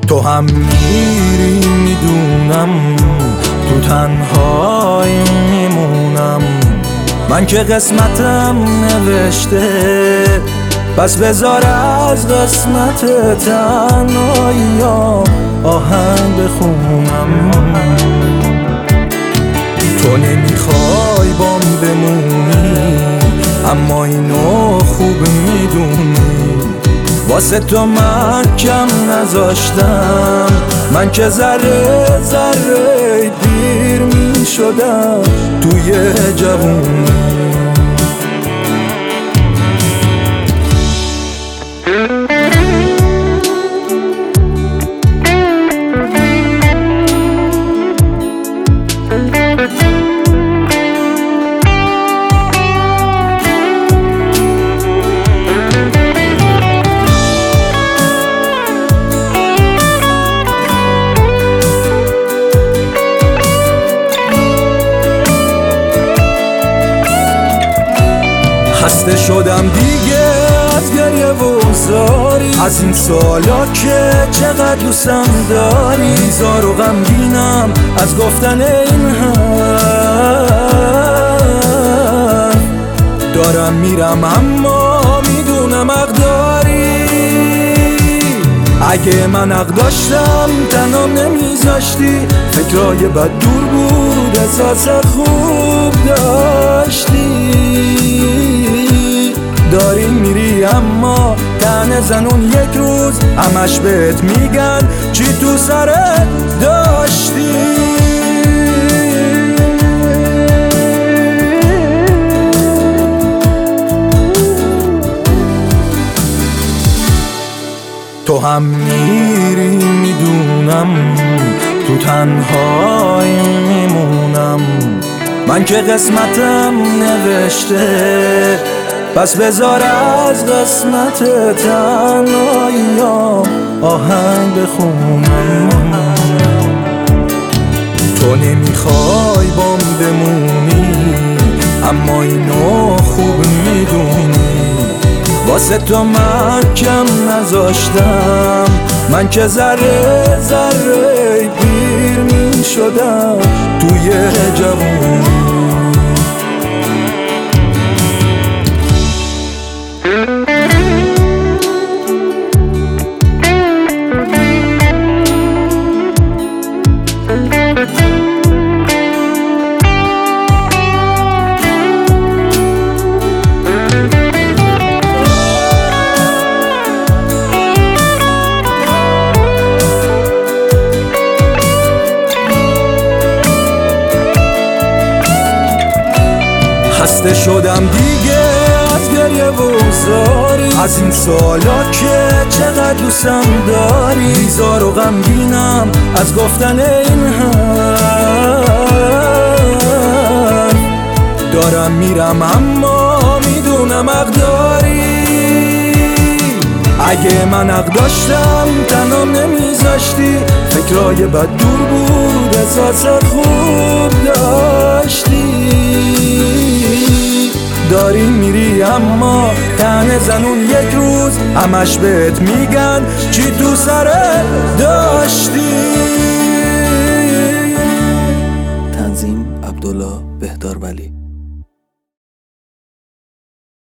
تو هم میری میدونم، تو تنهایی میمونم. من که قسمتم نوشته، بس بذار از قسمت تنهایی آهنگ بخونم. تو نمیخوای بام بمونی، اما اینو خوب میدونی. واسه تو من کم نذاشتم، من که ذره ذره دیر میشدم توی جوونی. خسته شدم دیگه از گریه و زاری، از این سالا که چقدر دوستم داری. بیزار و غمگینم از گفتن این حرف، دارم میرم اما میدونم حق داری. اگه من حق داشتم تنام نمیذاشتی، فکرای بد دور بود احساس خوب داشتی. داری میری اما تن زنون یک روز همش بهت میگن چی تو سرت داشتی. تو هم میری میدونم، تو تنهایی میمونم. من که قسمتم نوشته، پس بذار از قسمت تنهایی آهنگ بخونم. تو نمیخوای بام بمونی، اما اینو خوب میدونی. واسه تو من کم نذاشتم، من که ذره ذره پیر میشدم توی جوونی. خسته شدم دیگه از گریه و زاری، از این سالا که چقدر دوستم داری. بیزار و غمگینم از گفتن این حرف، دارم میرم اما میدونم حق داری. اگه من حق داشتم تنام نمیذاشتی، فکرای بد دور بود احساس خوب داشتی. داری میری اما تن زنون یک روز همش بهت میگن چی تو سرت داشتی.